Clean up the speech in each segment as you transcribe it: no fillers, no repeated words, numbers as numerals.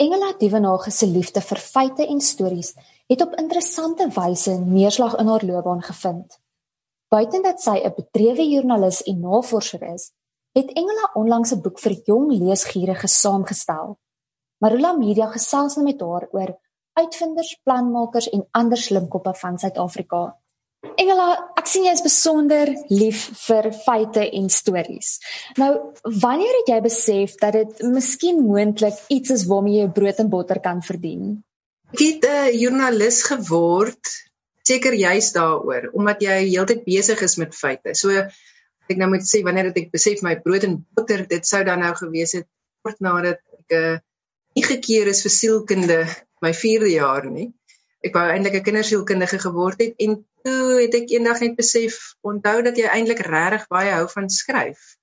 Engela Duvenhage se liefde vir feite en stories het op interessante wyse neerslag in haar loopbaan gevind. Buiten dat sy 'n bedrewe joernalis en navorser is, het Engela onlangs 'n boek vir jong leesgierige saamgestel. Marula Media gesels nou met haar oor uitvinders, planmakers en ander slimkoppe van Suid-Afrika. Engela, ek sien jy is besonder lief vir feite en stories. Nou, wanneer het jy besef dat dit miskien moontlik iets is waarmee jy brood en botter kan verdien? Ek het 'n joernalis geword, seker juist daaroor, omdat jy heeltyd besig is met feite. So, ek nou moet sê, wanneer het ek besef my brood en botter, dit sou dan nou gewees het, kort nadat ek nie gekeer is vir sielkunde my 4de jaar nie. Ek wou eintlik 'n kindersielkundige geword het, en toe het ek eendag net besef, onthou dat jy eintlik regtig baie hou van skryf.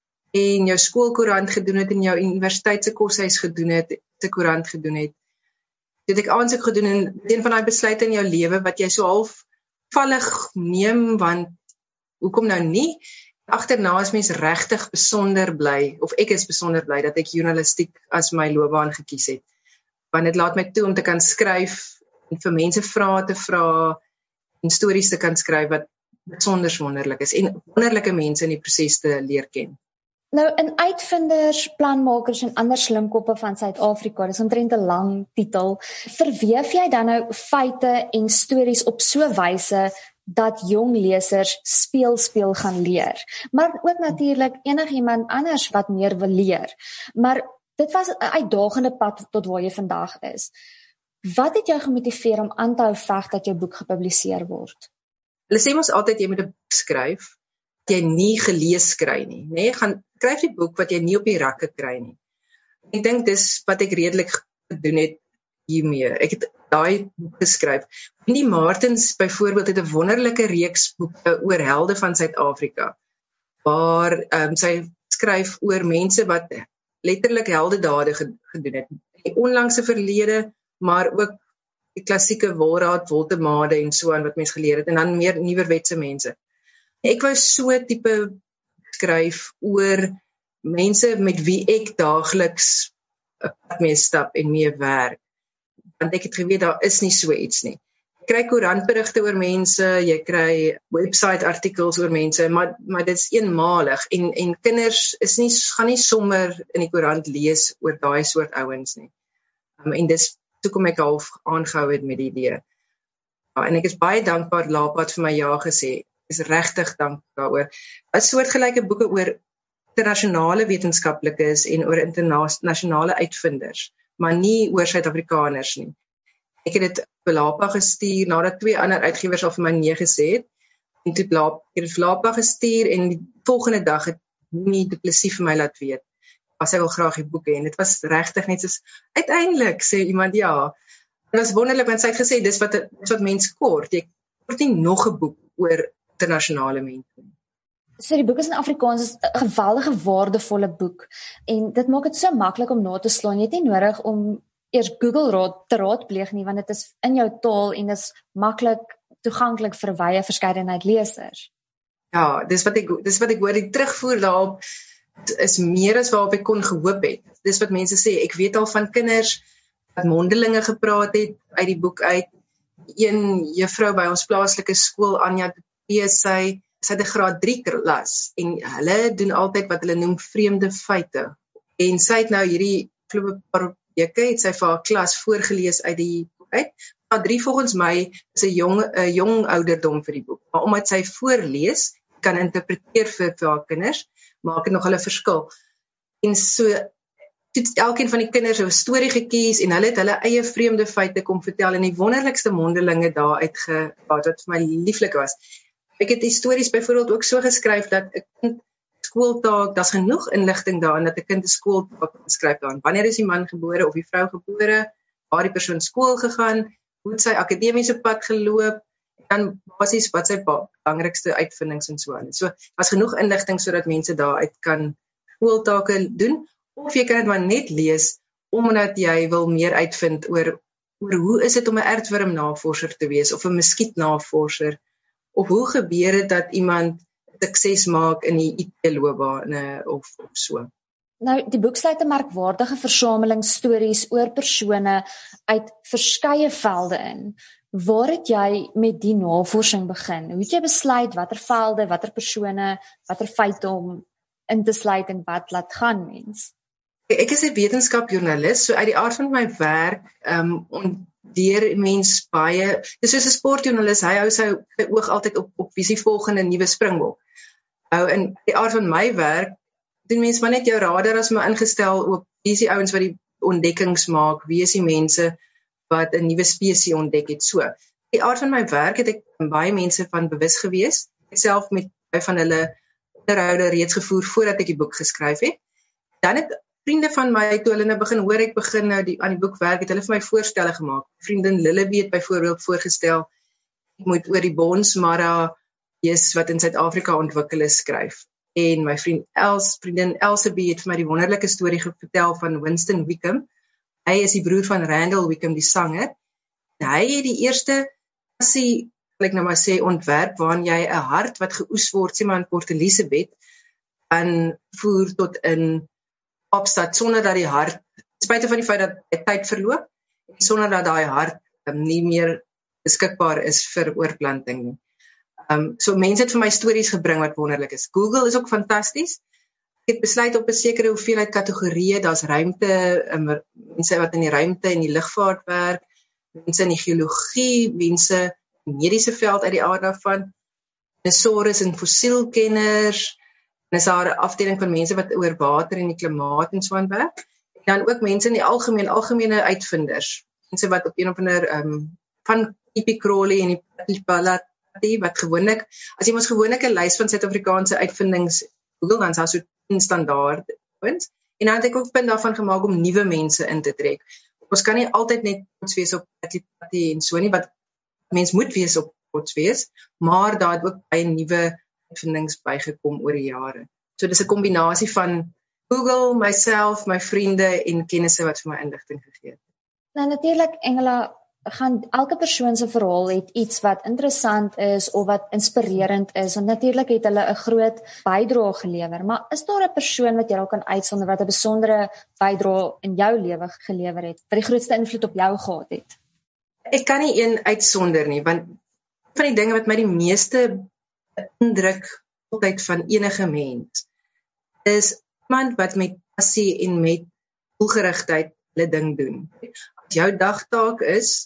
En jou skoolkoerant gedoen het, en jou universiteit se koshuis gedoen het, se koerant gedoen het. Het ek aansoek gedoen, en een van daai besluite in jou lewe, wat jy so half vallig neem, want hoekom nou nie? Agterna is mens regtig besonder bly, of ek is besonder bly, dat ek journalistiek as my loopbaan gekies het. Want dit laat my toe om te kan skryf, en vir mense vrae te vra, en stories te kan skryf wat besonder wonderlik is, en wonderlike mense in die proses te leer ken. Nou, in uitvinders, planmakers en ander slimkoppe van Suid-Afrika, dis omtrent 'n lang titel, verweef jy dan nou feite en stories op so 'n wyse dat jong lesers speel gaan leer, maar ook natuurlik enigiemand anders wat meer wil leer. Maar dit was 'n uitdagende pad tot waar jy vandag is. Wat het jou gemotiveer om aan te hou veg dat jou boek gepubliseer word? Hulle sê ons altyd jy moet 'n boek skryf wat jy nie gelees kry nie, nê? Gaan skryf die boek wat jy nie op die rakke kry nie. Ek dink dis wat ek redelik gedoen het hiermee. Ek het daai boek geskryf. Wendy Martins byvoorbeeld het 'n wonderlike reeks boeke oor helde van Suid-Afrika, waar sy skryf oor mense wat letterlik heldedade gedoen het. Die onlangse verlede, maar ook die klassieke Wolraad, Woltemade en so aan wat mens geleer het, en dan meer nuwerwetse mense. Ek wou so tipe skryf oor mense met wie ek daagliks 'n pad mee stap en mee werk. Want ek het geweet, daar is nie so iets nie. Jy kry koerantberigte oor mense, jy kry website artikels oor mense, maar dit is eenmalig, en kinders gaan nie sommer in die koerant lees oor daai soort ouens nie. En dis toe kom ek half aangehou het met die idee. En ek is baie dankbaar Lapad vir my ja gesê. Ek is regtig dankbaar daaroor. 'n soortgelyke boeke oor internasionale wetenskaplikes en oor internasionale uitvinders, maar nie oor Suid-Afrikaners nie. Ek het dit vir Lapa gestuur, nadat 2 ander uitgewers al vir my nee gesê het, en toe ek het vir Lapa gestuur, en die volgende dag het Mimi Du Plessis vir my laat weet, sy wil graag die boek hê, en dit was regtig net soos, uiteindelik, sê iemand ja. Dit was wonderlik, want sy het gesê, dis wat mens kort, jy kort nie nog 'n boek oor internasionale mense. So die boek is in Afrikaans, is 'n geweldige waardevolle boek, en dit maak dit so maklik om na te slaan. Jy het nie nodig om eers Google te raadpleeg nie, want dit is in jou taal en is maklik toeganklik vir 'n wye verskeidenheid lesers. Ja, dis wat ek hoor, die terugvoer daarop is meer as waarop ek kon gehoop het. Dis wat mense sê, ek weet al van kinders wat mondelinge gepraat het uit die boek uit. Een juffrou by ons plaaslike skool, Anja, sy het 'n graad 3 klas, en hulle doen altyd wat hulle noem vreemde feite. En sy het nou hierdie afgelope paar weke het sy vir haar klas voorgelees uit die boek uit. Graad 3 volgens my is 'n jong ouderdom vir die boek. Maar omdat sy voorlees, kan interpreteer vir haar kinders, maak dit nog 'n verskil. En so het elkeen van die kinders 'n storie gekies, en hulle het hulle eie vreemde feite kom vertel, en die wonderlikste mondelinge daar uitgehaal wat vir my lieflik was. Ek het die stories byvoorbeeld ook so geskryf dat 'n kind skooltaak, daar's genoeg inligting daarin dat 'n kind 'n skooltaak kan skryf daarin. Wanneer is die man gebore of die vrou gebore? Waar die persoon skool gegaan? Hoe het sy akademiese pad geloop? En dan basies wat sy belangrikste uitvindings en so aan. So daar's genoeg inligting sodat mense daaruit kan skooltake doen, of jy kan dit maar net lees omdat jy wil meer uitvind oor hoe is dit om 'n aardwurmnavorser te wees, of 'n muskietnavorser, of hoe gebeur dit dat iemand sukses maak in die IT-loopbaan of so. Nou, die boek sluit 'n merkwaardige versameling stories oor persone uit verskeie velde in. Waar het jy met die navorsing begin? Hoe het jy besluit watter velde, watter persone, watter feite om in te sluit en wat laat gaan mens? Ek is 'n wetenskapjoernalis, so uit die aard van my werk ontdeer mens baie. Dis soos 'n sportjoernalis, hy hou sy oog altyd op wie se volgende nuwe springbok. In die aard van my werk doen mense maar net jou radar as maar ingestel op wie is die ouens wat die ontdekkings maak, wie is die mense wat 'n nuwe spesies ontdek het. So, die aard van my werk het ek baie mense van bewus gewees. Ek self met baie van hulle onderhoude reeds gevoer voordat ek die boek geskryf het. Dan het vriende van my, toe hulle nou begin hoor ek begin nou aan die boek werk, het hulle vir my voorstelle gemaak. Vriendin Lillebi het byvoorbeeld voorgestel, ek moet oor die bonsmara wees wat in Suid-Afrika ontwikkel is skryf. En my vriendin Elsabie het vir my die wonderlike storie vertel van Winston Wickham. Hy is die broer van Randall Wickham, die sanger. En hy het die eerste passie, wil ek nou maar sê, ontwerp waarin jy 'n hart wat geoes word, sê maar in Port Elizabeth, en voer tot in Kaapstad sonder dat die hart, spite van die feit dat hy tyd verloop, sonder dat daai hart nie meer beskikbaar is vir oorplanting nie. So mense het vir my stories gebring wat wonderlik is. Google is ook fantasties. Ek het besluit op 'n sekere hoeveelheid kategorieë, daar's ruimte, mense wat in die ruimte en die lugvaart werk, mense in die geologie, mense in die mediese veld uit die aard daarvan, dinosaurus en fossielkenners, en is daar 'n afdeling van mense wat oor water en die klimaat en so aan werk. En dan ook mense in die algemene uitvinders, mense wat op een of ander van Epie Crowley en die Patipalati, wat gewoonlik, as jy mos gewoonlik 'n lys van Suid-Afrikaanse uitvindings Google, dan is daar so 10 standaard punt. En dan het ek ook punt daarvan gemaak om nuwe mense in te trek. Ons kan nie altyd net trots wees op Patipalati en so nie, wat mens moet wees op trots wees, maar daar het ook baie nuwe uitvindings bygekom oor die jare. So dis 'n kombinasie van Google, myself, my vriende en kennisse wat vir my inligting gegee het. Nou natuurlik, Engela, gaan elke persoon se verhaal het iets wat interessant is of wat inspirerend is, want natuurlik het hulle 'n groot bydrae gelewer, maar is daar 'n persoon wat jy dalk kan uitsonder wat 'n besondere bydrae in jou lewe gelewer het, wat die grootste invloed op jou gehad het? Ek kan nie een uitsonder nie, want van die dinge wat my die meeste indruk altyd van enige mens is iemand wat met passie en met doelgerigtheid hulle ding doen. As jou dagtaak is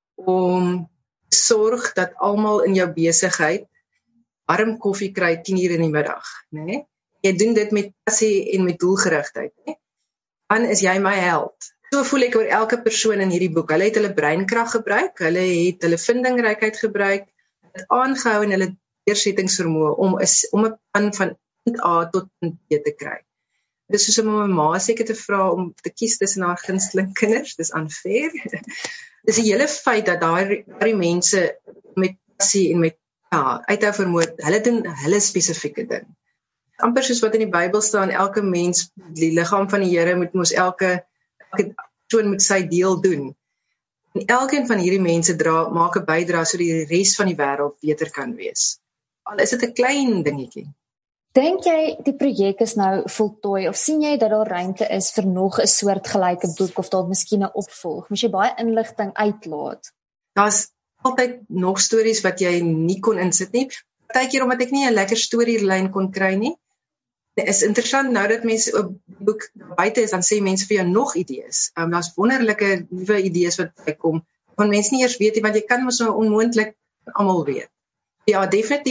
om te sorg dat almal in jou besigheid warm koffie kry 10:00 in die middag, né? Jy doen dit met passie en met doelgerigtheid, né? Dan is jy my held. So voel ek oor elke persoon in hierdie boek. Hulle het hulle breinkrag gebruik, hulle het hulle vindingrykheid gebruik, het aangehou en hulle deursettingsvermoë om 'n plan van punt A tot punt B te kry. Dit is soos om my ma seker te vra om te kies tussen haar gunsteling kinders, dis unfair. Dis die hele feit dat daai mense met passie en met uithou vermoë, hulle doen hulle spesifieke ding. Amper soos wat in die Bybel staan, elke mens, die liggaam van die Here moet mos elke persoon moet sy deel doen. En elkeen van hierdie mense maak 'n bydrae sodat die res van die wêreld beter kan wees. Al is dit 'n klein dingetjie. Dink jy die projek is nou voltooi of sien jy dat daar ruimte is vir nog 'n soortgelyke boek of dalk miskien 'n opvolg? Moet jy baie inligting uitlaat? Daar's altyd nog stories wat jy nie kon insit nie. Partykeer omdat ek nie 'n lekker storielyn kon kry nie. Dit is interessant nou dat mense op die boek buite is, dan sê mense vir jou nog idees. Daar's wonderlike nuwe idees wat bykom, van mense nie eers weet nie, want jy kan mos nou onmoontlik almal weet. Ja,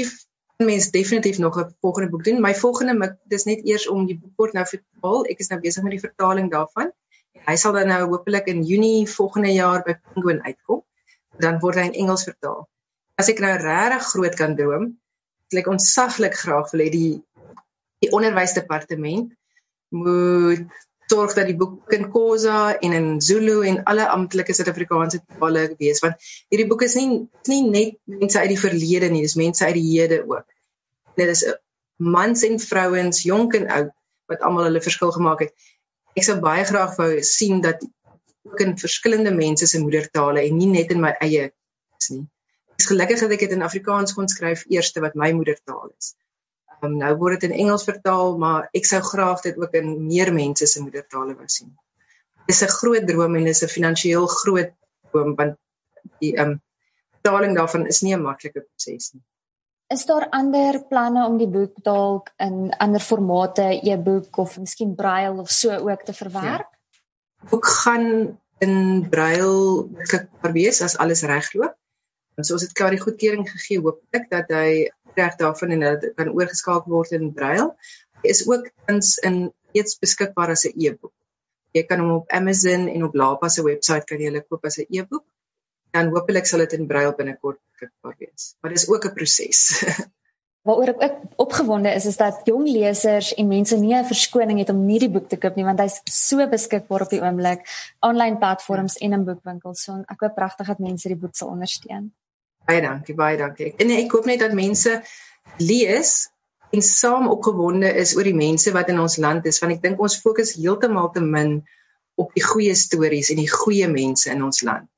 mens definitief nog 'n volgende boek doen. My volgende mik, dis net eers om die boek word nou vertaal. Ek is nou besig met die vertaling daarvan. Hy sal dan nou hopelik in Junie volgende jaar by Penguin uitkom. Dan word hy in Engels vertaal. As ek nou regtig groot kan droom, wil ek ontsaglik graag wil hê die onderwysdepartement moet sorg dat die boek in Xhosa en in Zulu en alle amptelike Suid-Afrikaanse tale wees, want hierdie boek is nie net mense uit die verlede nie, dis mense uit die hede ook. Dit is mans en vrouens, jonk en oud, wat almal hulle verskil gemaak het. Ek sou baie graag wou sien dat ook in verskillende mense se moedertale en nie net in my eie is nie. Ek is gelukkig dat ek dit in Afrikaans kon skryf eerste wat my moedertaal is. Nou word dit in Engels vertaal, maar ek sou graag dit ook in meer mense se moedertale wou sien. Dit is 'n groot droom en dit is 'n finansiëel groot droom, want die vertaling daarvan is nie 'n maklike proses nie. Is daar ander planne om die boek dalk in ander formate, e-boek of miskien braille of so ook te verwerk? Die boek gaan in braille beskikbaar wees as alles regloop. So ons het klaar die goedkeuring gegee, hooplik dat hy reg daarvan en dat dit kan oorgeskakel word in braille. Hy is ook reeds beskikbaar as 'n e-boek. Jy kan hom op Amazon en op Lapa se webwerf kan jy hulle koop as 'n e-boek. Dan hopelik sal dit in braille binnekort beskikbaar wees. Maar dis ook 'n proses. Waaroor ek ook opgewonde is dat jong lesers en mense nie 'n verskoning het om nie die boek te koop nie, want hy's so beskikbaar op die oomblik, aanlyn platforms en in boekwinkels. So ek hoop pragtig dat mense die boek sal ondersteun. Baie dankie. En ek hoop net dat mense lees en saam opgewonde is oor die mense wat in ons land is, want ek dink ons fokus heeltemal te min op die goeie stories en die goeie mense in ons land.